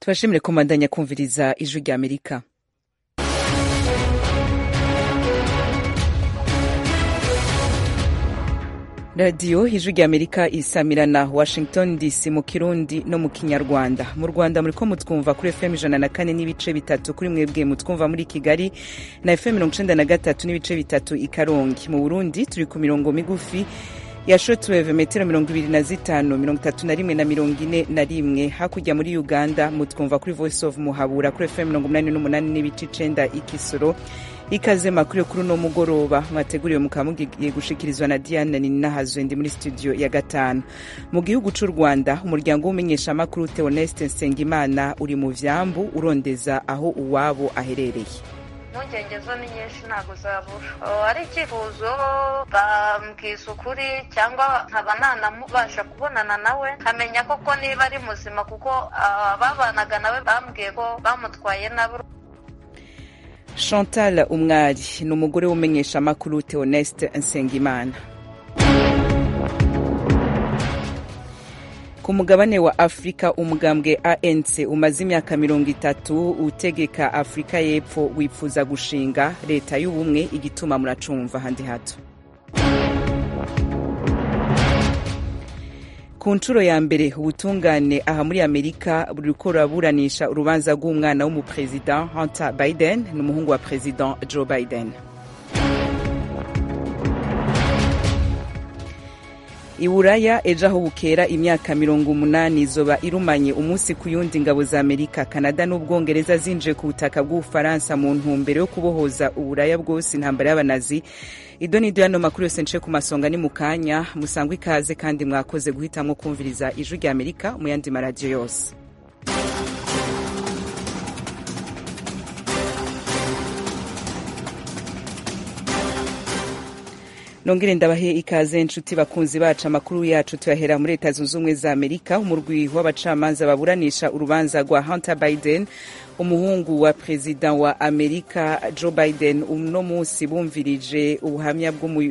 tubashimire kumandanya kumviriza ijwi rya Amerika. radiyo ijwi rya Amerika isamirana Washington DC mu Kirundi no mu Kinyarwanda. Mu Rwanda muriko mutwumva kuri FM 104 n'ibice bitatu, kuri mwebwe mutwumva muri Kigali na FM 93 n'ibice bitatu i Karongi. Mu Burundi turi ku mirongo migufi ya shortwave metero 25, 31 na 41. Hakurya muri Uganda mutwumva kuri Voice of Muhabura kuri FM 88 n'ibice 9 i Kisoro. Ikaze makuru kuri no mugoroba mwateguriwe mukamugiye gushikirizwa na Diane Ninahazwe ndi muri studio ya 5. Mu gihugu c'u Rwanda umuryango w'umenyesha makuru Theoneste Nsengimana uri mu vyambu urondeza aho uwabo aherereye. Nongengezo ni nyinshi ntago zabura. Ari ikifuzo bambwiza ukuri cyangwa nkaba nanamubasha kubonana nawe nkamenya koko niba ari muzima, kuko babanaga nawe bambwiye ko bamutwaye nabo. Chantal Umwari ni umugore w'umenyesha makuru Theoneste Nsengimana. Ku mugabane wa Afrika umugambwe ANC umaze imyaka 30 utegeka Afrika y'Epfo wipfuza gushinga leta y'ubumwe, igituma muracumva handi hato. Ku nshuro ya mbere ubutungane aha muri Amerika buriko buraburanisha urubanza rw'umwana w'umupresident Hunter Biden n'umuhungu wa president Joe Biden. Iburaya ejo aho bukera imyaka 80 izoba irumanye umunsi ku yundi ingabo za Amerika, Canada n'Ubwongereza zinje ku butaka bw'Ufaransa mu ntumbero yo kubohoza Uburaya bwose intambara y'abanazi. Idonido yano makuru yose nce ku masonga ni mukanya, musangwa ikaze kandi mwakoze guhitamwo kumviriza ijwi rya Amerika mu yandi maradiyo yose. Nongere ndabahe ikaze nshuti bakunzi bacu. Amakuru yacu tuyahera muri Leta Zunze Ubumwe za Amerika. Umurwi w'abacamanza baburanisha urubanza rwa Hunter Biden umuhungu wa president wa Amerika Joe Biden uno munsi bumvirije ubuhamya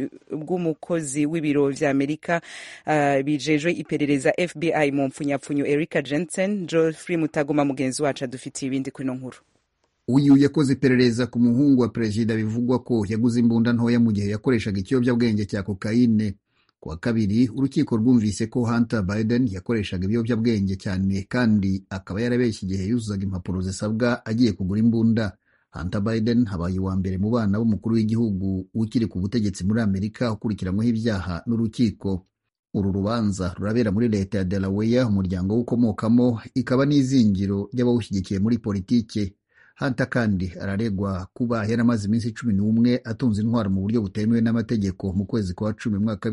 bw'umukozi w'ibiro vya Amerika bijejwe iperereza FBI mu mpfunyapfunyo Erica Jensen. Geoffrey Mutagoma mugenzi wacu adufitiye ibindi kuri no nkuru. Uyu yakoze iperereza ku muhungu wa perezida bivugwa ko yaguze imbunda ntoya mu gihe yakoreshaga ikiyobyabwenge cya kokaine. Kuwa kabiri urukiko rwumvise ko Hunter Biden yakoreshaga ibiyobyabwenge cyane kandi akaba yarabeshye igihe yuzuzaga impapuro zisabwa agiye kugura imbunda. Hunter Biden habaye wa mbere mu bana b'umukuru w'igihugu ukiri ku butegetsi muri Amerika ukurikiranyweho ibyaha n'urukiko. Uru rubanza rurabera muri leta ya Delaware, umuryango w'ukomokamo, ikaba n'izingiro ry'abawushyigikiye muri politike. Hunter kandi araregwa kuba yaramaze iminsi 11 atunze intwaro mu buryo butemewe n'amategeko mu kwezi kwa 10 mwaka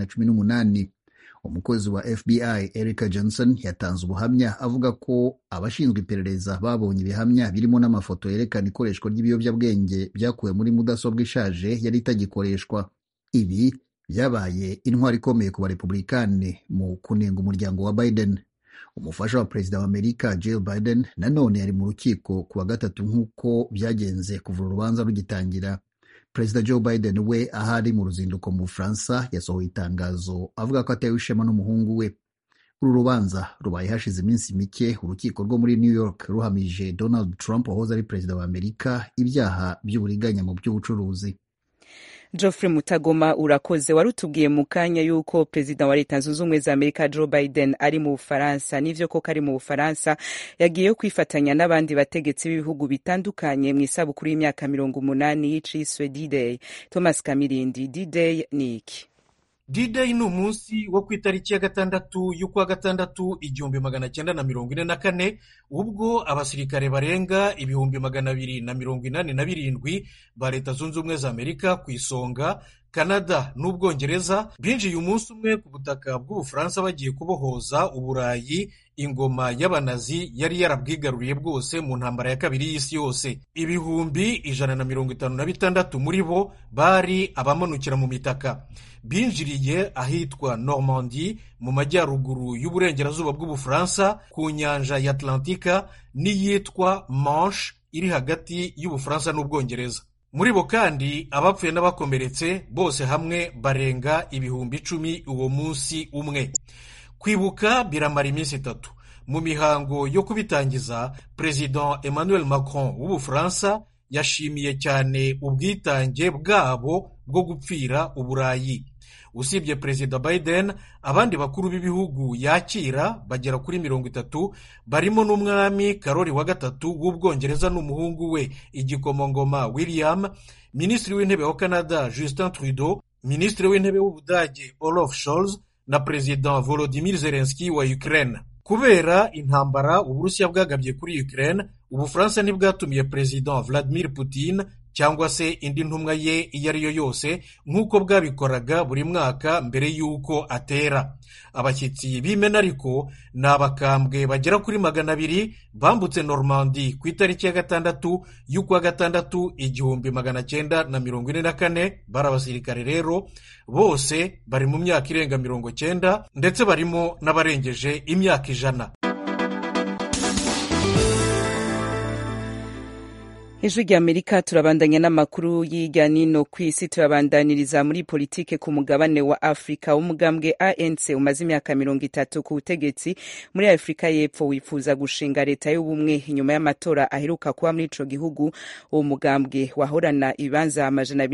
2018. Umukozi wa FBI Erica Jensen yatanze ubuhamya avuga ko abashinzwe iperereza babonye ibihamya birimo n'amafoto yerekana ikoreshwa ry'ibiyobyabwenge byakuwe muri mudasobwa ishaje yari itagikoreshwa. Ibi byabaye intwaro ikomeye ku barepublikani mu kunenga umuryango wa Biden. Umufasha wa perezida wa Amerika Jill Biden nanone yari mu rukiko kuwa gatatu nk'uko byagenze kuva urubanza rugitangira. Perezida Joe Biden we ahari mu ruzinduko mu Bufaransa yasohoye itangazo avuga ko atewe ishema n'umuhungu we. Uru rubanza rubaye hashize iminsi mike urukiko rwo muri New York ruhamije Donald Trump wahoze ari perezida wa Amerika ibyaha by'uburiganya mu by'ubucuruzi. Geoffrey Mutagoma urakoze. Warutubwiye mu kanya yuko president wa Leta Zunze Ubumwe za Amerika Joe Biden ari mu Bufaransa. Nivyo ko kari mu Bufaransa yagiye kwifatanya n'abandi bategetsi b'ibihugu bitandukanye mu isabukuru y'imyaka 80 y'iciswe D-Day. Thomas Kamirindi, D-Day ni iki? D-Day ni umunsi wo ku itariki ya 6 y'ukwa 6 1944 ubwo abasirikare barenga 287 ba Leta Zunze Ubumwe za Amerika ku isonga Canada n'Ubwongereza binjiye umunsi umwe ku butaka bw'Ubufaransa bagiye kubohoza Uburayi ingoma y'abanazi yari yarabwigaruriye bwose mu ntambara ya kabiri y'isi yose. 156 muri bo bari abamanukira mu mitaka. Binjiriye ahitwa Normandie mu majyaruguru y'uburengerazuba bw'Ubufaransa ku nyanja ya Atlantika n'iyitwa Manche iri hagati y'Ubufaransa n'Ubwongereza. Muri bo kandi abapfuye n'abakomeretse bose hamwe barenga 10,000 uwo munsi umwe. Kwibuka biramara iminsi 3. mu mihango yo kubitangiza, Perezida Emmanuel Macron w'Ubufaransa yashimiye cyane ubwitange bwabo bwo gupfira Uburayi. Usibye Perezida Biden, abandi bakuru b'ibihugu yakira bagera kuri 30, barimo n'umwami Karoli wa gatatu w'Ubwongereza n'umuhungu we igikomangoma William, minisitiri w'intebe wa Canada Justin Trudeau, minisitiri w'intebe w'Ubudage Olaf Scholz na Perezida Volodymyr Zelensky wa Ukraine. Kubera intambara Uburusiya bwagabye kuri Ukraine, Ubufaransa ntibwatumiye Perezida Vladimir Putin cyangwa se indi ntumwa ye iyo ari yo yose nk'uko bwabikoraga buri mwaka mbere y'uko atera. Abashyitsi b'imena ariko ni abakambwe bagera kuri 200 bambutse Normandie ku itariki ya 6 y'ukwa gatandatu 1944. Bari abasirikare rero, bose bari mu myaka irenga 90 ndetse barimo n'abarengeje imyaka 100. Ijwi ry'Amerika turabandanya n'amakuru y'irya nino ku isi, turabandaniriza muri politike ku mugabane wa Afrika. Umugambwe ANC umaze imyaka 30 ku butegetsi muri Afrika y'Epfo wifuza gushinga leta y'ubumwe inyuma y'amatora aheruka kuba muri ico gihugu. Uwo mugambwe wahorana ibibanza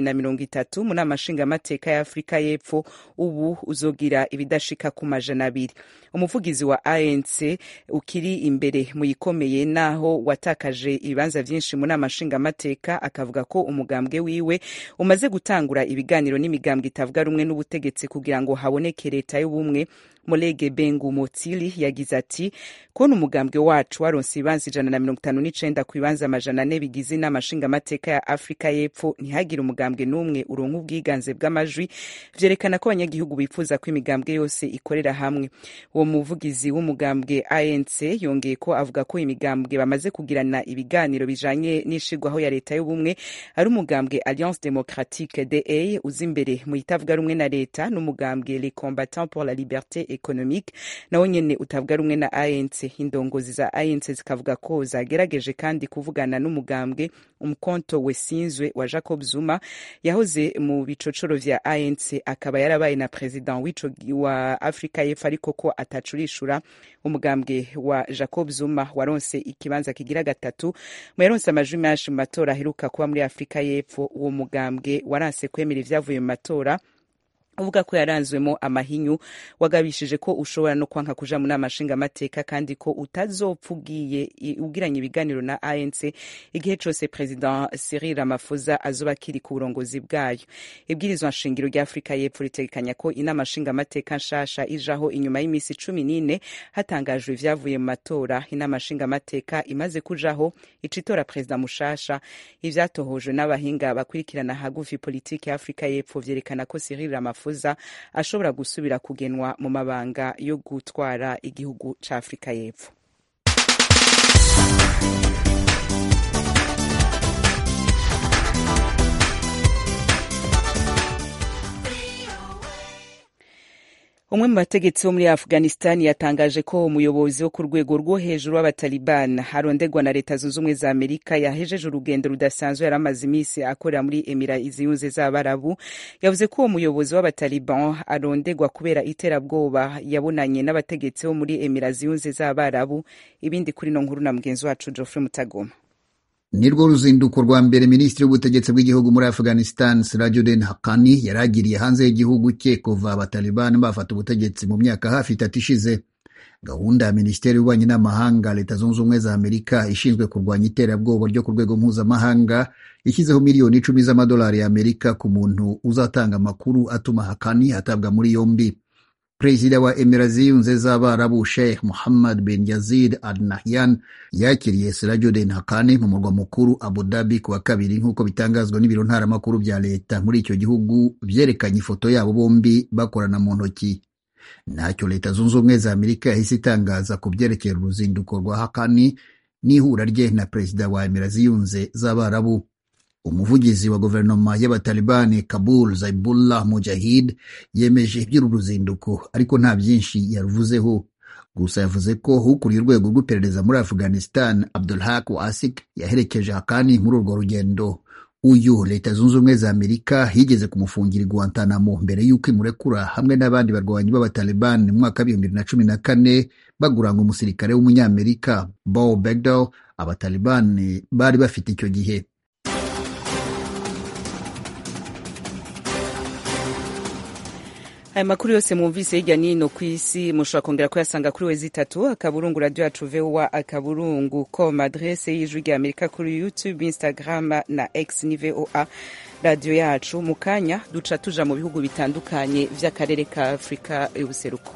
230 mu nama nshingamateka ya Afrika y'Epfo ubu uzogira ibidashika ku 200. Umuvugizi wa ANC ukiri imbere mu yikomeye naho watakaje ibibanza vyinshi mu nama nshingamateka akavuga ko umugambwe wiwe umaze gutangura ibiganiro n'imigambwe itavuga rumwe n'ubutegetsi kugira ngo haboneke leta y'ubumwe. Molege Bengu Motili yagize ati kubona umugambwe wacu waronse ibibanza 159 ku bibanza 400 bigize inama nshingamateka ya Afrika y'Epfo ntihagire umugambwe n'umwe uronka ubwiganze bw'amajwi, vyerekana ko abanyagihugu bifuza ko imigambwe yose ikorera hamwe. Uwo muvugizi w'umugambwe ANC yongeye ko avuga ko imigambwe bamaze kugirana ibiganiro bijanye n'ishigwaho ya leta y'ubumwe ari umugambwe Alliance Démocratique DA uzi imbere mu itavuga rumwe na leta n'umugambwe Les Combattants pour la Liberté Economique nawo nyene utavuga rumwe na ANC. Indongozi za ANC zikavuga ko zagerageje kandi kuvugana n'umugambwe Umkhonto Wesinzwe wa Jacob Zuma yahoze mu bicocoro vya ANC akaba yarabaye na president w'ico wa Afrika y'Epfo ariko ko atacurishura. Umugambwe wa Jacob Zuma waronse ikibanza kigira 3 mu yaronse amajwi menshi mu matora aheruka kuba muri Afrika y'Epfo. Uwo mugambwe waranse kwemera ivyavuye mu matora uvuga ko yaranzwemo amahinyu, wagabishije ko ushobora no kwanka kuja mu nama nshingamateka kandi ko utazopfugiye ugiranye ibiganiro na ANC igihe cose President Cyril Ramaphosa azoba kiri ku burongozi bwayo. Ibwirizwa nshingiro rya Afrika y'Epfo ritegekanya ko inama nshingamateka nshasha ijaho inyuma y'imisi 14 hatangajwe ivyavuye mu matora. Inama nshingamateka imaze kujaho icitora President mushasha. Ivyatohojwe n'abahinga bakurikirana hagufi politiki ya Afrika y'Epfo vyerekana ko Cyril Ramaphosa ashobora gusubira kugenwa mu mabanga yo gutwara igihugu ca Afrika y'Epfo. Umwe mu bategetsi bo muri Afghanistan yatangaje ko umuyobozi wo ku rwego rwo hejuru w'abataliban harondegwa na Leta Zunze Ubumwe za Amerika yahejeje urugendo rudasanzwe yaramaze imisi akorera muri Emirates Zunze z'Abarabu. Yavuze ko uwo muyobozi w'abataliban arondegwa kubera iterabwoba yabonanye n'abategetsi bo muri Emirates Zunze z'Abarabu. Ibindi kuri no nkuru na mugenzi wacu Geoffrey Mutagoma. Nirwo ruzinduko rwa mbere Minisitiri w'ubutegetsi bw'igihugu muri Afghanistan Sirajuddin Haqqani yaragiriye hanze y'igihugu cye kuva abatalibani bafata ubutegetsi mu myaka hafi 3 ishize. Gahunda ya Minisiteri y'Ububanyi n'Amahanga Leta Zunze Ubumwe za Amerika ishinzwe kurwanya iterabwoba ryo ku rwego mpuzamahanga ishyizeho miliyoni 10 z'amadolari ya Amerika ku muntu uzatanga amakuru atuma Haqqani atabwa muri yombi. Perezida wa Emirates Zunze z'Abarabu Sheikh Mohammed bin Yazid Al Nahyan yakiriye Sirajuddin Haqqani mu murwa mukuru Abu Dhabi kuwa kabiri nk'uko bitangazwa n'ibiro ntaramakuru bya leta muri icyo gihugu byerekanye ifoto yabo bombi bakorana mu ntoki. Ntacyo Leta Zunze Ubumwe za Amerika yahise itangaza ku byerekeye uruzinduko rwa Haqqani n'ihura rye na Perezida wa Emirates Zunze z'Abarabu. Umuvugizi wa guverinoma y'abatalibani Kabul Zaibullah Mujahid yemeje iby'uru ruzinduko ariko nta byinshi yaruvuzeho. Gusa yavuze ko ukuriye urwego rw'iperereza muri Afghanistan Abdul Haq Wasik yaherekeje Haqqani muri urwo rugendo. uyu Leta Zunze Ubumwe za Amerika yigeze kumufungira i Guantanamo mbere y'uko imurekura hamwe n'abandi barwanyi b'Abataliban mu mwaka wa 2014 baguranga umusirikare w'umunyamerika Bo Begdal Abataliban bari bafite icyo gihe. Aya makuru yose mwumvise hirya n'ino ku isi mushobora kongera kuyasanga kuri wezi3 akaburungu radio yacu VOA akaburungu.com, adresse y'Ijwi rya Amerika kuri YouTube, Instagram na X ni VOA radio yacu. Mu kanya duca tuja mu bihugu bitandukanye vy'akarere ka Afrika y'ubuseruko.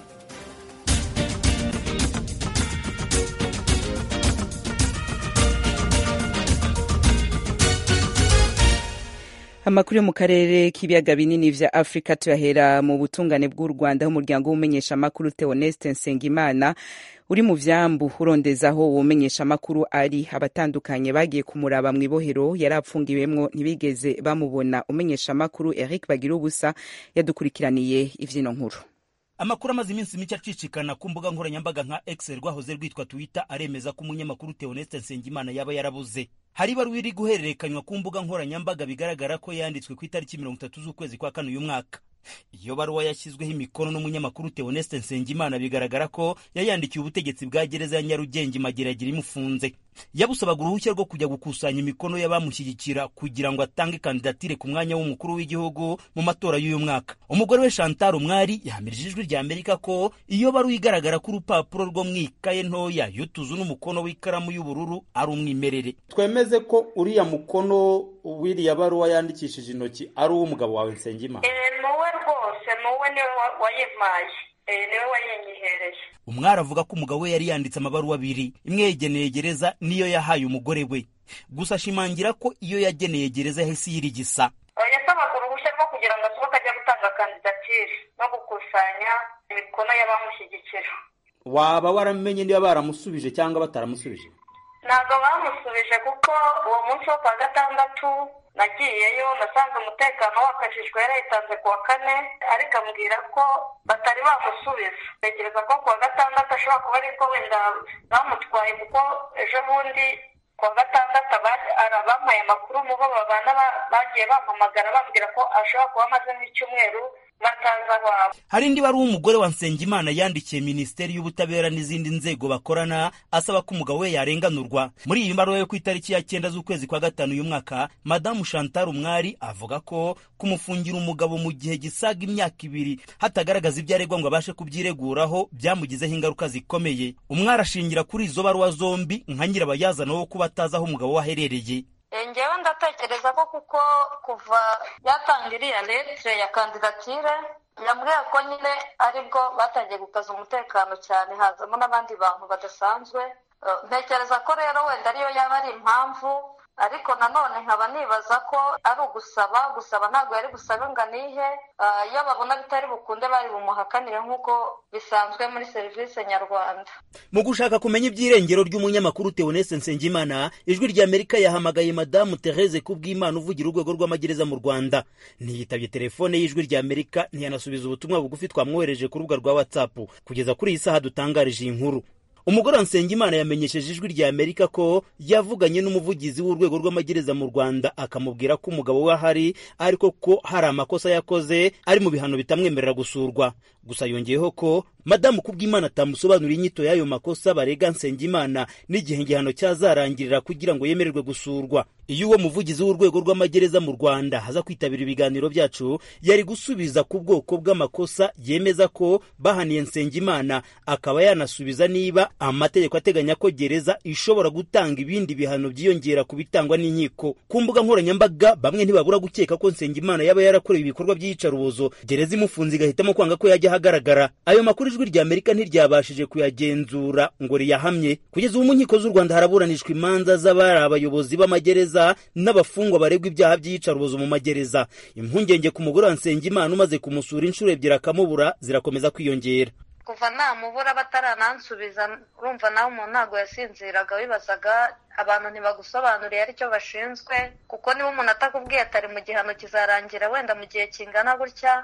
Amakuru yo mu karere k'ibiyaga binini vya Afrika tuyahera mu butungane bw'u Rwanda, umuryango w'umenyesha amakuru Theoneste Nsengimana uri mu vyambu urondezaho umenyesha amakuru ari abatandukanye bagiye kumuraba mu ibohero yarapfungiwemwo ntibigeze bamubona. Umenyesha amakuru Eric Bagirubusa yadukurikiraniye ivyino nkuru. Amakuru amaze iminsi mike acicikana ku mbuga nkoranyambaga nka X rwahoze rwitwa Twitter aremeza ko umunyamakuru Theoneste Nsengimana yaba yarabuze. Hari ibaruwa iri guhererekanywa ku mbuga nkoranyambaga bigaragara ko yanditswe ku itariki 30 z'ukwezi kwa kane uyu mwaka. Iyo baruwa yashyizweho imikono n'umunyamakuru Theoneste Nsengimana bigaragara ko yayandikiye ubutegetsi bwa gereza ya Nyarugenge Mageragere imufunze. Yabusabaga uruhushya rwo kujya gukusanya imikono y'abamushyigikira kugira ngo atange kandidatire ku mwanya w'umukuru w'igihugu mu matora y'uyu mwaka. Umugore we Chantal Umwari yahamirije Ijwi rya Amerika ko iyo baruwa igaragara ku rupapuro rwo mwikaye ntoya y'utuzu n'umukono w'ikaramu y'ubururu ari umwimerere. Twemeze ko uriya mukono w'iriya baruwa yandikishije intoki ari uw'umugabo wawe Nsengimana. Muwe rwose muwe niwe wayimpaye, niwe wayenyihereje. Umwari avuga ko umugabo we yari yanditse amabaruwa abiri, imwe yageneye gereza niyo yahaye umugore we. Gusa ashimangira ko iyo yageneye gereza yahise yirigisa. Yasabaga uruhushya rwo kugira ngo asohoke ajya gutanga kandidatire no gukusanya imikono y'abamushyigikira. Waba waramenye niba baramusubije cyangwa bataramusubije? Ntabwo bamusubije kuko uwo munsi wo kwa gatandatu nagiyeyo nasanze umutekano wakajijwe yarayitanze ku wa kane, ariko ambwira ko batari bamusubiza. Ntekereza ko ku wa gatandatu ashobora kuba ariko wenda bamutwaye kuko ejo bundi ku wa gatandatu abampaye amakuru mu bo babana bagiye bampamagara bambwira ko ashobora kuba amaze nk'icyumweru bataza wabo. Hari indi wari umugore wa Nsengimana yandikiye Minisiteri y'Ubutabera n'izindi nzego bakorana asaba ko umugabo we yarenganurwa. Muri iyi baruwa yo ku itariki ya 9 z'ukwezi kwa gatanu uyu mwaka, Madamu Chantal Umwari avuga ko kumufungira umugabo mu gihe gisaga imyaka 2 hatagaragaza ibyo aregwa ngo abashe kubyireguraho byamugizeho ingaruka zikomeye. Umwari ashingira kuri izo baruwa zombi nka nyirabayazana wo kuba atazi aho umugabo waherereye. Njyewe ndatekereza ko kuko kuva yatanga iriya letre ya kandidatire yambwiye ko nyine aribwo batangiye gukaza umutekano cyane, hazamo n'abandi bantu badasanzwe. Ntekereza ko rero wenda ariyo yaba ari impamvu, ariko nanone nkaba nibaza ko ari gusaba ntabwo yari gusaba ngo anihe. Iyo babona bitari bukunde bari bumuhakanire nk'uko bisanzwe muri serivisi nyarwanda. Mu gushaka kumenya ibyirengero ry'umunyamakuru Theoneste Nsengimana, Ijwi rya Amerika yahamagaye Madamu Therese Kubwimana uvugira urwego rw'amagereza mu Rwanda. Ntiyitabye telefone y'Ijwi rya Amerika, ntiyanasubiza ubutumwa bugufi twamwohereje ku rubuga rwa WhatsApp. Kugeza kuri iyi saha dutangarije iyi nkuru. Umugore wa Nsengimana yamenyesheje Ijwi rya Amerika ko yavuganye n'umuvugizi w'urwego rw'amagereza mu Rwanda akamubwira ko umugabo we ahari, ariko ko hari amakosa yakoze ari mu bihano bitamwemerera gusurwa. Gusa yongeyeho ko Madamu Kubwimana atamusobanura inyito y'ayo makosa barega Nsengimana n'igihe igihano cyazarangirira kugira ngo yemererwe gusurwa. Iyo uwo muvugizi w'urwego rw'amagereza mu Rwanda haza kwitabira ibiganiro byacu, yari gusubiza ku bwoko bw'amakosa yemeza ko bahaniye Nsengimana, akaba yanasubiza niba amategeko ateganya ko gereza ishobora gutanga ibindi bihano byiyongera ku bitangwa n'inkiko. Ku mbuga nkoranyambaga bamwe ntibabura gukeka ko Nsengimana yaba yarakorewe ibikorwa by'iyicarubozo, gereza imufunze igahitamo kwanga ko yajya ahagaragara. Ayo makuru Ijwi rya Amerika ntiryabashije kuyagenzura ngo riyahamye. Kugeza ubu mu nkiko z'u Rwanda haraburanishwa imanza z'abari abayobozi b'amagereza n'abafungwa baregwa ibyaha by'iyicarubozo mu magereza. Impungenge ku mugore wa Nsengimana umaze kumusura inshuro 2 akamubura zirakomeza kwiyongera. Kuva namubura bataranansubiza, urumva nawe umuntu ntabwo yasinziraga, wibazaga abantu ntibagusobanuriye aricyo bashinzwe, kuko niba umuntu atakubwiye atari mu gihano kizarangira wenda mu gihe kingana gutya,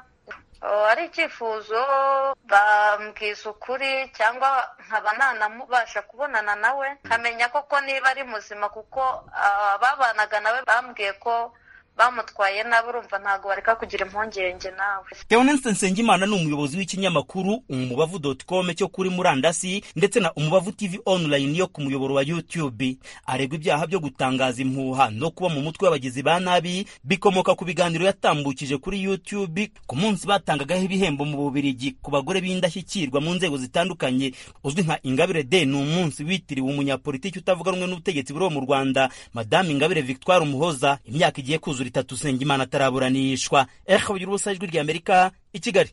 ari icyifuzo bambwiza ukuri cyangwa nkaba nanamubasha kubonana nawe nkamenya koko niba ari muzima, kuko babanaga nawe bambwiye ko bamutwaye nabi urumva ntago bareka kugira impungenge nawe. Theoneste Nsengimana ni umuyobozi w'ikinyamakuru umubavu.com cyo kuri murandasi ndetse na umubavu TV online yo ku muyoboro wa YouTube. Aregwa ibyaha byo gutangaza impuha no kuba mu mutwe w'abagizi ba nabi bikomoka ku biganiro yatambukije kuri YouTube ku munsi batangagaho ibihembo mu Bubiligi ku bagore b'indashyikirwa mu nzego zitandukanye uzwi nka Ingabire Day. Ni umunsi witiriwe umunyapolitiki utavuga rumwe n'ubutegetsi buri mu Rwanda Madame Ingabire Victoire Umuhoza. Imyaka igiye kuzura 3 Nsengimana ataraburanishwa. Ugira ubusa ijwi ry'Amerika i Kigali.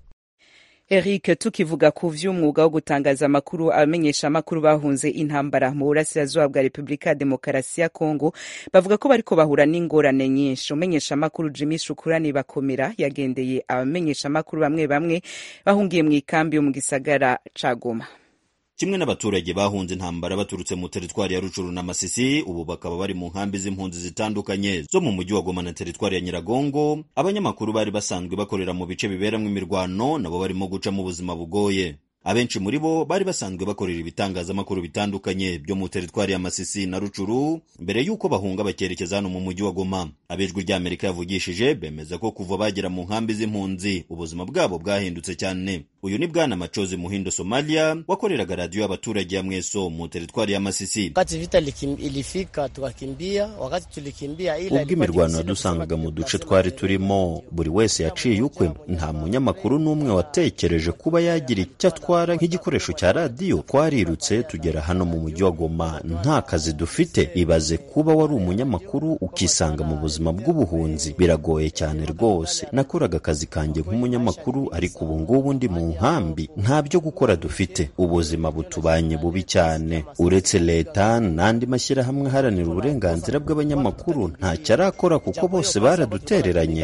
Eric, tukivuga ku vy'umwuga wo gutangaza amakuru, abamenyesha amakuru bahunze intambara mu burasirazuba bwa Repubulika ya Demokarasi ya Kongo bavuga ko bariko bahura n'ingorane nyinshi. Umenyesha amakuru Jimmy Shukurani Bakomera yagendeye abamenyesha amakuru bamwe bamwe bahungiye mu ikambi yo mu gisagara ca Goma. Kimwe n'abaturage bahunze intambara baturutse mu teritwari ya Rucuru na Masisi, ubu bakaba bari mu nkambi z'impunzi zitandukanye zo mu mujyi wa Goma na teritwari ya Nyiragongo. Abanyamakuru bari basanzwe bakorera mu bice biberamwe imirwano nabo barimo guca mu buzima bugoye. Abenshi muri bo bari basanzwe bakorera ibitangazamakuru bitandukanye byo mu teritwari ya Masisi na Rucuru mbere yuko bahunga bakerekeza hano mu mujyi wa Goma. Abejwi ry'Amerika yavugishije bemeza ko kuva bagera mu nkambi z'impunzi ubuzima bwabo bwahindutse cyane. Uyu ni Bwana Machozi Muhindo Somalia wakoreraga radio y'abaturage ya Mweso mu teritwari ya Masisi. Wakati vita ilifika tukakimbia, wakati tulikimbia ila ubwo imirwano dusangaga mu duce twari turimo buri wese yaciye ukwe. Nta munyamakuru n'umwe watekereje kuba yagira icyo atwara nk'igikoresho cya radio. Twarirutse tugera hano mu mujyi wa Goma nta kazi dufite. Ibaze kuba wari umunyamakuru ukisanga mu buzima bw'ubuhunzi, biragoye cyane rwose. Nakoraga akazi kanjye nk'umunyamakuru ariko ubu ngubu ndi mu nkambi nta byo gukora dufite. Ubuzima butubanye bubi cyane. Uretse leta n'andi mashyirahamwe haranira uburenganzira bw'abanyamakuru nta cyarakora kuko bose baradutereranye.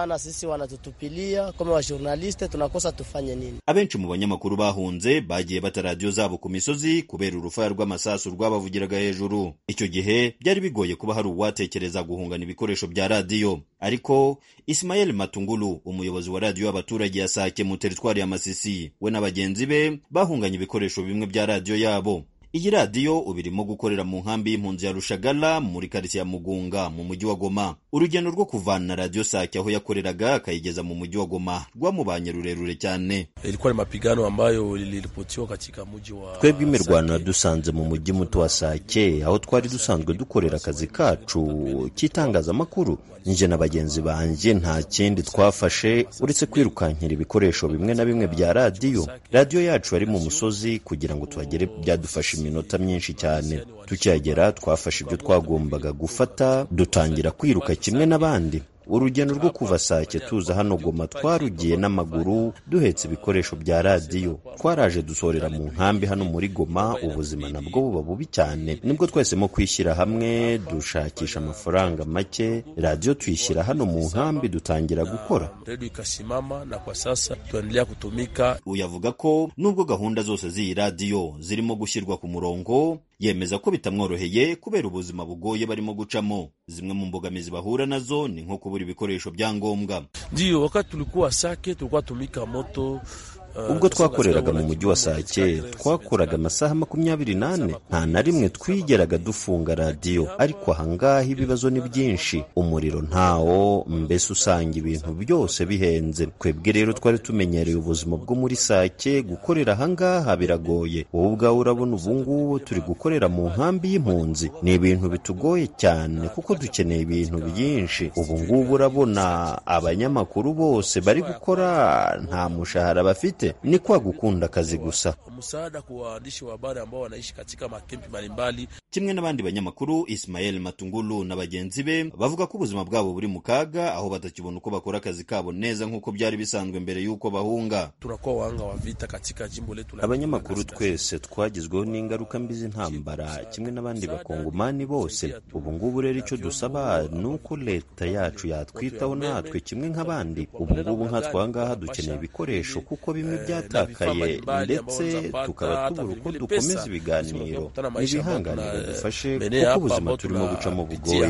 Abenshi mu banyamakuru bahunze bagiye bata radio zabo ku misozi kubera urufaya rw'amasasu rwabavugiraga hejuru. Icyo gihe byari bigoye kuba hari uwatekereza guhungana ibikoresho bya radio. Ariko Ismael Matungulu, umuyobozi wa radio y'abaturage ya Sake mu teritwari ya Masisi, we n'abagenzi be bahunganye ibikoresho bimwe bya radio yabo. Iyi radio ubirimo gukorera mu nkambi y'impunzi ya Rushagala muri quartier ya Mugunga mu mujyi wa Goma. Urugendo rwo kuvana radio Sake aho yakoreraga akayigeza mu mujyi wa Goma rwamubanye rurerure cyane. Ilikuwa ni mapigano ambayo iliripotiwa katika mujyi wa Twebwe imirwano dusanze mu mujyi muto wa Sake aho twari dusanzwe dukorera akazi kacu kitangazamakuru. Nje n'abagenzi banje nta kindi twafashe uretse kwirukankira ibikoresho bimwe na bimwe bya radio. Radio yacu ari mu musozi kugira ngo tuhagere byadufasha iminota myinshi cyane. Tukihagera twafashe ibyo twagombaga gufata dutangira kwiruka kimwe n'abandi. Urugendo rwo kuva Sake tuza hano Goma twarugiye n'amaguru duhetse ibikoresho bya radio. Twaraje dusorera mu nkambi hano muri Goma, ubuzima nabwo buba bubi cyane. Nibwo twesemo kwishyira hamwe dushakisha amafaranga make, radio tuyishyira hano mu nkambi dutangira gukora. Radio ikasimama na kwa sasa tuendelea kutumika. Uyavuga ko nubwo gahunda zose z'iyi radio zirimo gushyirwa ku murongo, yemeza ko bitamworoheye kubera ubuzima bugoye barimo gucamo. Zimwe mu mbogamizi bahura nazo ni nko kubura ibikoresho bya ngombwa. Ndio wakati tulikuwa Sake tulikuwa tumika moto. Ubwo twakoreraga mu mujyi wa Sake twakoraga amasaha 24 nta na rimwe twigeraga dufunga radio. Ariko ahangaha ibibazo ni byinshi, umuriro ntawo, mbese usanga ibintu byose bihenze. Twebwe rero twari tumenyereye ubuzima bwo muri Sake, gukorera ahangaha biragoye. Wowe ubwawe urabona ubu ngubu turi gukorera mu nkambi y'impunzi, ni ibintu bitugoye cyane kuko dukeneye ibintu byinshi. Ubu ngubu urabona abanyamakuru bose bari gukora nta mushahara bafite. Ni kwa gukunda kazi gusa. Msaada kwa waandishi wa habari ambao wanaishi katika makempi mbalimbali. Kimwe n'abandi banyamakuru, Ismael Matungulu na bagenzi be bavuga ko ubuzima bwabo buri mu kaga aho batakibona uko bakora akazi kabo neza nk'uko byari bisanzwe mbere y'uko bahunga. Tunakuwa wahanga wa vita katika jimbo letu. Abanyamakuru twese twagizweho n'ingaruka mbi z'intambara kimwe n'abandi bakongomani bose. Ubu ngubu rero icyo dusaba nuko leta yacu yatwitaho natwe kimwe nk'abandi. Ubu ngubu nkatwangaha dukeneye ibikoresho kuko bimwe bimwe byatakaye ndetse tukaba tubura uko dukomeza ibiganiro n'ibihanganire dufashe kuko ubuzima turimo gucamo bugoye.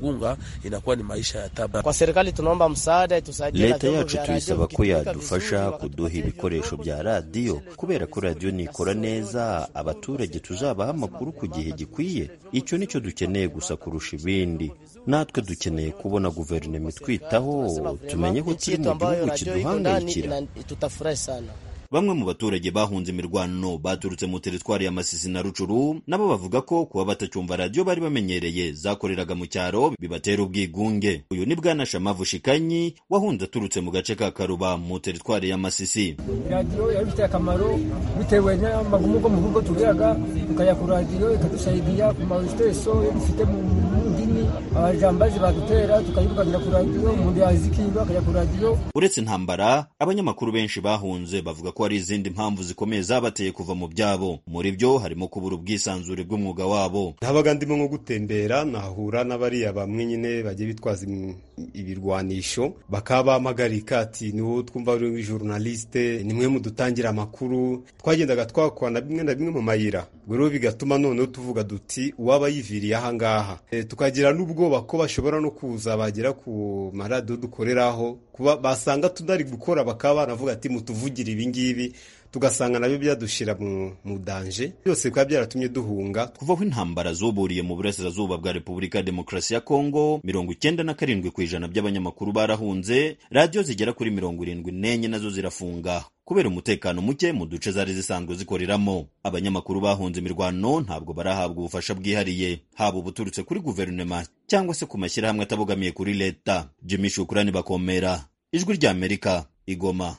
Leta yacu tuyisaba ko yadufasha kuduha ibikoresho bya radiyo kubera ko radiyo nikora neza abaturage tuzabaha amakuru ku gihe gikwiye. Icyo nicyo dukeneye gusa kurusha ibindi. Natwe dukeneye kubona guverinoma itwitaho tumenye ko turi mu gihugu kiduhangayikira. Bamwe mu baturage bahunze imirwano baturutse mu teritwari ya Masisi na Rucuru nabo bavuga ko kuba batacyumva radiyo bari bamenyereye zakoreraga mu cyaro bibatera ubwigunge. Uyu ni Bwana Shamavu Shikanyi wahunze aturutse mu gace ka Karuba mu teritwari ya Masisi. Radiyo yabifite akamaro bitewe n'amagumu go mu rugo tugiraga tukaya ku radiyo ikadusaidia ku mawiteso yo dufite mu ndimi abajambazi badutera tukayivuganira ku radiyo umuntu yazikiba akaya ku radiyo. Uretse intambara abanyamakuru benshi bahunze bavuga ko hari izindi mpamvu zikomeye zabateye kuva mu byabo. Muri byo harimo kubura ubwisanzure bw'umwuga wabo. Habaga ndimo nko gutembera nahura n'abariya bamwe nyine bagiye bitwaza ibirwanisho bakabamagarika ati niwo twumva uri journaliste nimwe mudutangira amakuru. Twagendaga twakwana bimwe na bimwe mu mayira rero bigatuma none tuvuga duti uwaba yiviriye aha ngaha. Tukagira n'ubwoba ko bashobora no kuza bagera ku maradiyo dukoreraho kuba basanga tudari gukora bakaba banavuga ati mutuvugira ibingibi tugasanga nabyo byadushira mu danje. Byose kwa byaratumye duhunga. Kuva aho intambara zoburiye mu burasirazuba bwa Repubulika ya Demokarasi ya Kongo 97% by'abanyamakuru barahunze, radiyo zigera kuri 74 nazo zirafunga kubera umutekano muke mu duce zari zisanzwe zikoreramo. Abanyamakuru bahunze imirwano ntabwo barahabwa ubufasha bwihariye haba ubuturutse kuri guverinoma cyangwa se ku mashyirahamwe atabogamiye kuri leta. Jimmy Shukrani Bakomera, Ijwi rya Amerika, Igoma.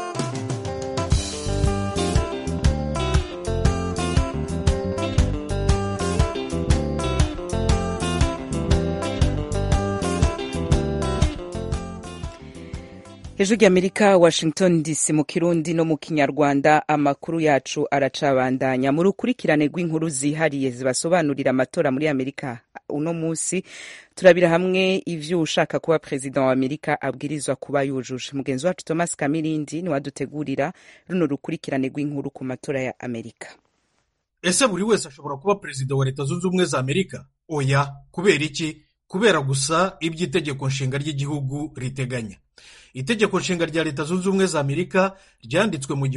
Ijwi ry'Amerika, Washington DC, mu Kirundi no mu Kinyarwanda. Amakuru yacu aracabandanya. Mu rukurikirane rw'inkuru zihariye zibasobanurira amatora muri Amerika uno munsi, turabira hamwe ivyo ushaka kuba president wa Amerika abwirizwa kuba yujuje. Mugenzi wacu Thomas Kamirindi ni wadutegurira runo rukurikirane rw'inkuru ku matora ya Amerika. Ese buri wese ashobora kuba perezida wa Leta Zunze Ubumwe za Amerika? Oya. Kubera iki? Kubera gusa iby'itegeko nshinga ry'igihugu riteganya. Itegeko nshinga rya Leta Zunze Ubumwe za Amerika ryanditswe mu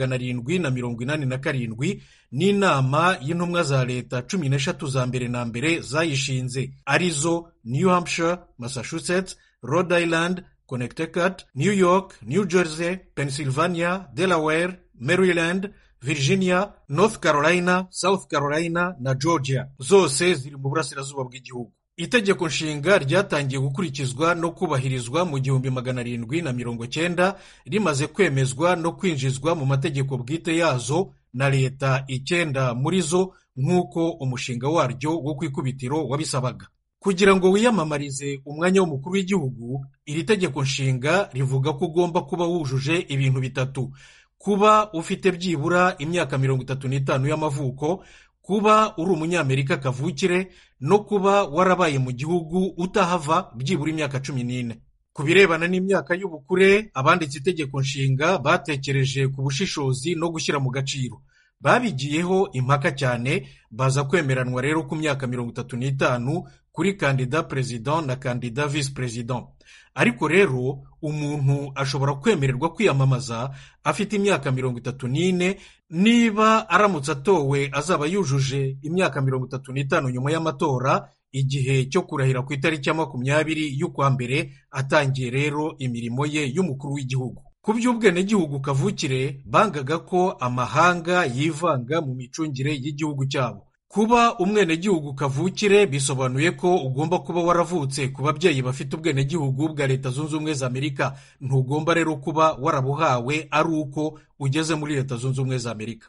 1787 n'inama y'intumwa za leta 13 za mbere na mbere zayishinze, arizo New Hampshire, Massachusetts, Rhode Island, Connecticut, New York, New Jersey, Pennsylvania, Delaware, Maryland, Virginia, North Carolina, South Carolina na Georgia. Zose ziri mu burasirazuba bw'igihugu. Itegeko nshinga ryatangiye gukurikizwa no kubahirizwa mu 1790 rimaze kwemezwa no kwinjizwa mu mategeko bwite yazo na leta 9 muri zo nk'uko umushinga waryo wo kwikubitiro wabisabaga. Kugira ngo wiyamamarize umwanya w'umukuru w'igihugu, iri tegeko nshinga rivuga ko ugomba kuba wujuje ibintu bitatu: kuba ufite byibura imyaka 35 y'amavuko, kuba uri umunyamerika kavukire, no kuba warabaye mu gihugu utahava byibura imyaka 14. Ku birebana n'imyaka y'ubukure, abanditse itegeko nshinga batekereje ku bushishozi no gushyira mu gaciro. Babigiyeho impaka cyane, baza kwemeranwa rero ku myaka 35 kuri kandida president na kandida vice president. Ariko rero umuntu ashobora kwemererwa kwiyamamaza afite imyaka 34 niba aramutse atowe azaba yujuje imyaka 35 nyuma y'amatora, igihe cyo kurahira ku itariki ya 20 y'ukwa mbere, atangiye rero imirimo ye y'umukuru w'igihugu. Ku by'ubwenegihugu kavukire, bangaga ko amahanga yivanga mu micungire y'igihugu cyabo. Kuba umwenegihugu kavukire bisobanuye ko ugomba kuba waravutse ku babyeyi bafite ubwenegihugu bwa Leta Zunze Ubumwe za Amerika. Ntugomba rero kuba warabuhawe ari uko ugeze muri Leta Zunze Ubumwe za Amerika.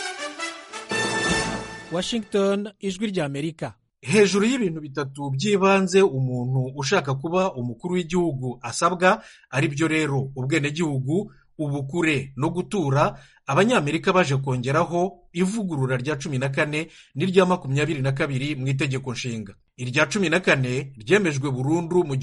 Washington, Ijwi rya Amerika. Hejuru y'ibintu bitatu by'ibanze umuntu ushaka kuba umukuru w'igihugu asabwa, ari byo rero ubwenegihugu, ubukure no gutura, Abanyamerika baje kongeraho ivugurura rya 14 n'irya 22 mu itegeko nshinga. irya 14 ryemejwe burundu mu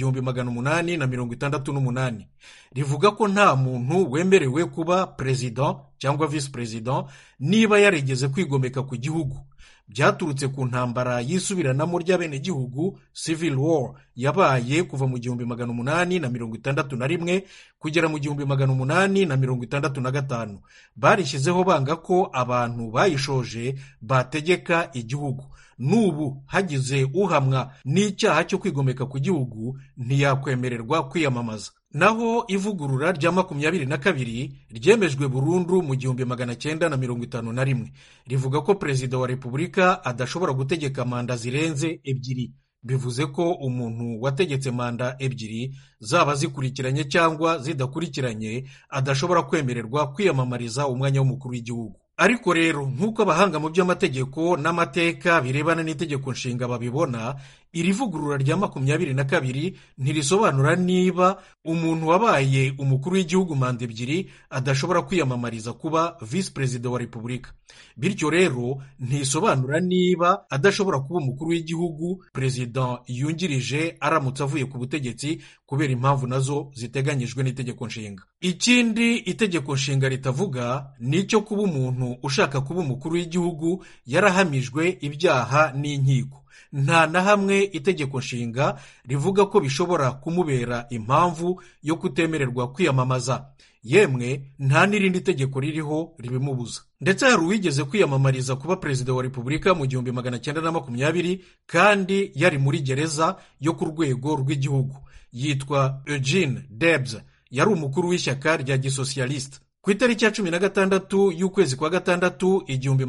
1868 rivuga ko nta muntu wemerewe kuba president cyangwa vice president niba yarigeze kwigomeka ku gihugu. Byaturutse ku ntambara yisubiranamo ry'abenegihugu civil war yabaye kuva mu 1861 kugera mu 1865. Barishyizeho banga ko abantu bayishoje bategeka igihugu. N'ubu hagize uhamwa n'icyaha cyo kwigomeka ku gihugu ntiyakwemererwa kwiyamamaza. Naho ivugurura rya 22 ryemejwe burundu mu 1951 rivuga ko perezida wa repubulika adashobora gutegeka manda zirenze ebyiri. Bivuze ko umuntu wategetse manda ebyiri zaba zikurikiranye cyangwa zidakurikiranye adashobora kwemererwa kwiyamamariza umwanya w'umukuru w'igihugu. Ariko rero nk'uko abahanga mu by'amategeko n'amateka birebana n'itegeko nshinga babibona, iri vugurura rya 22 ntirisobanura niba umuntu wabaye umukuru w'igihugu manda ebyiri adashobora kwiyamamariza kuba visi perezida wa repubulika. Bityo rero ntisobanura niba adashobora kuba umukuru w'igihugu perezida yungirije aramutse avuye ku butegetsi kubera impamvu nazo ziteganyijwe n'itegeko nshinga. Ikindi itegeko nshinga ritavuga nicyo kuba umuntu ushaka kuba umukuru w'igihugu yarahamijwe ibyaha n'inkiko. Nta na hamwe itegeko nshinga rivuga ko bishobora kumubera impamvu yo kutemererwa kwiyamamaza. Yemwe nta n'irindi tegeko ririho ribimubuza. Ndetse hari uwigeze kwiyamamariza kuba perezida wa repubulika mu 1920 kandi yari muri gereza yo ku rwego rw'igihugu. Yitwa Eugene Debs, yari umukuru w'ishyaka rya gisosiyaliste. Ku itariki ya 16 y'ukwezi kwa gatandatu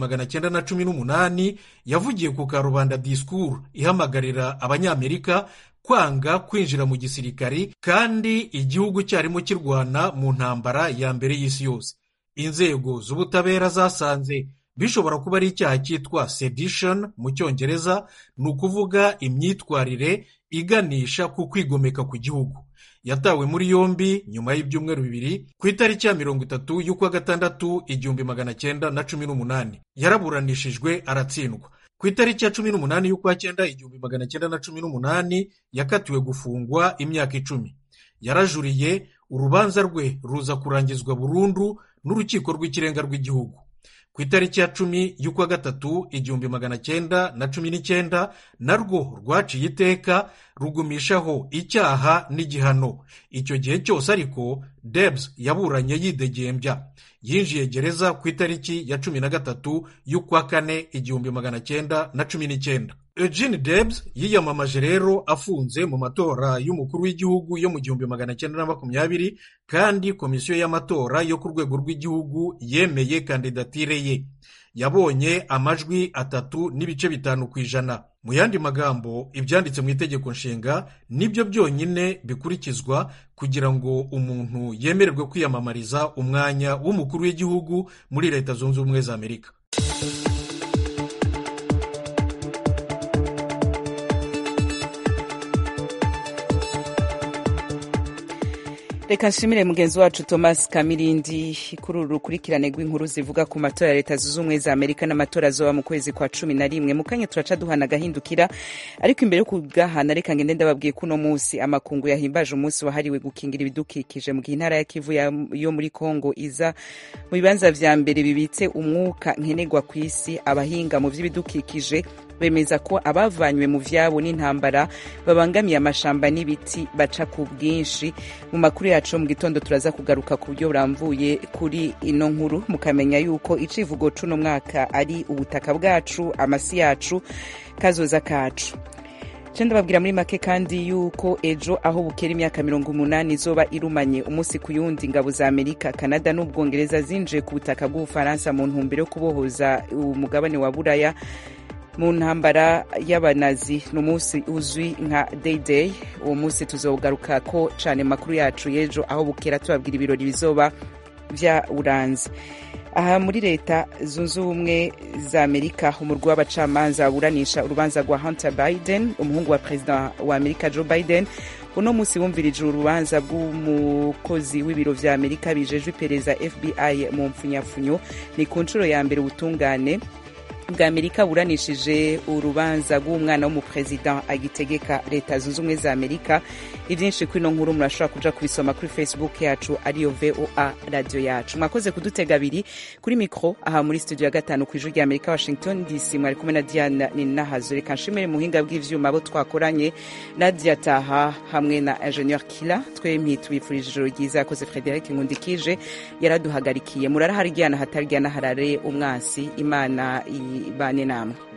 1918 yavugiye ku karubanda disikuru ihamagarira abanyamerika kwanga kwinjira mu gisirikari kandi igihugu cyarimo kirwana mu ntambara ya mbere y'isi yose. Inzego z'ubutabera zasanze bishobora kuba ari icyaha cyitwa sedition mu cyongereza, ni ukuvuga imyitwarire iganisha ku kwigomeka ku gihugu. Yatawe muri yombi nyuma y'ibyumweru 2 ku itariki ya 30 y'ukwa gatandatu 1918. Yaraburanishijwe aratsindwa. Ku itariki ya 18 y'ukwa 9 1918 yakatiwe gufungwa imyaka 10. Yarajuriye, urubanza rwe ruza kurangizwa burundu n'urukiko rw'ikirenga rw'igihugu. Ku itariki ya 10 y'ukwa gatatu 1919 narwo rwaciye iteka rugumishaho icyaha n'igihano. Icyo gihe cyose ariko Debs yaburanye yidegembya. Yinjiye gereza ku itariki ya 13 y'ukwa 4 1919. Eugene Debs yiyamamaje rero afunze mu matora y'umukuru w'igihugu yo mu 1920 kandi komisiyo y'amatora yo ku rwego rw'igihugu yemeye kandidatire ye. Yabonye amajwi 3.5%. Mu yandi magambo, ibyanditse mu itegeko nshinga nibyo byonyine bikurikizwa kugira ngo umuntu yemererwe kwiyamamariza umwanya w'umukuru w'igihugu muri Leta Zunze Ubumwe za Amerika. Reka nshimire mugenzi wacu Thomas Kamirindi kuri uru rukurikirane rw'inkuru zivuga ku matora ya Leta Zunze Ubumwe za Amerika n'amatora azoba mu kwezi kwa 11. Mu kanya turaca duhana gahindukira, ariko imbere yo kugahana reka ngende ndababwiye kuno munsi amakungu yahimbaje umunsi wahariwe gukingira ibidukikije mu gihe intara ya Kivu yo muri Kongo iza mu bibanza vya mbere bibitse umwuka nkenerwa ku isi. Abahinga mu vy'ibidukikije bemeza ko abavanywe mu vyabo n'intambara babangamiye amashamba n'ibiti baca ku bwinshi. Mu makuru yacu mu gitondo turaza kugaruka ku buryo buramvuye kuri ino nkuru, mukamenya yuko icivugo cuno mwaka ari ubutaka bwacu, amasi yacu, kazoza kacu. Chenda babwira muri make kandi yuko ejo aho bukera imyaka 80 izoba irumanye umunsi ku yundi ingabo za Amerika, Canada n'Ubwongereza zinje ku butaka bw'Ubufaransa mu ntumbero yo kubohoza umugabane wa Buraya mu ntambara y'abanazi. N'umunsi uzwi nka Day. Uwo munsi tuzogaruka ko cyane makuru yacu yejo aho bukera tubabwira ibirori bizoba vya uranzi. Aha muri Leta Zunze Ubumwe za Amerika, umurwi w'abacamanza aburanisha urubanza rwa Hunter Biden, umuhungu wa perezida wa Amerika Joe Biden. Uno munsi wumvirije urubanza bw'umukozi w'ibiro vya Amerika bijejwe iperereza FBI mu mpfunyafunyo. Ni ku nshuro ya mbere ubutungane bwa Amerika buranishije urubanza rw'umwana w'umuperezida agitegeka leta zunze ubumwe za Amerika. Ivyinshi kwino nkuru murashobora kuja kubisoma kuri Facebook yacu ariyo VOA radio yacu. Mwakoze kudutega abiri kuri micro aha muri studio ya gatanu ku ijwi rya Amerika Washington DC. Mwari kumwe na Diana Ninahazure kanshimire muhinga bw'ivyuma abo twakoranye Nadia Taha hamwe na Ingenieur Kila. Twempi tubifurije ijoro ryiza. Yakoze Frederic Nkundikije yaraduhagarikiye. Murara hari Diana hatari Diana harare umwansi. Imana ibane namwe.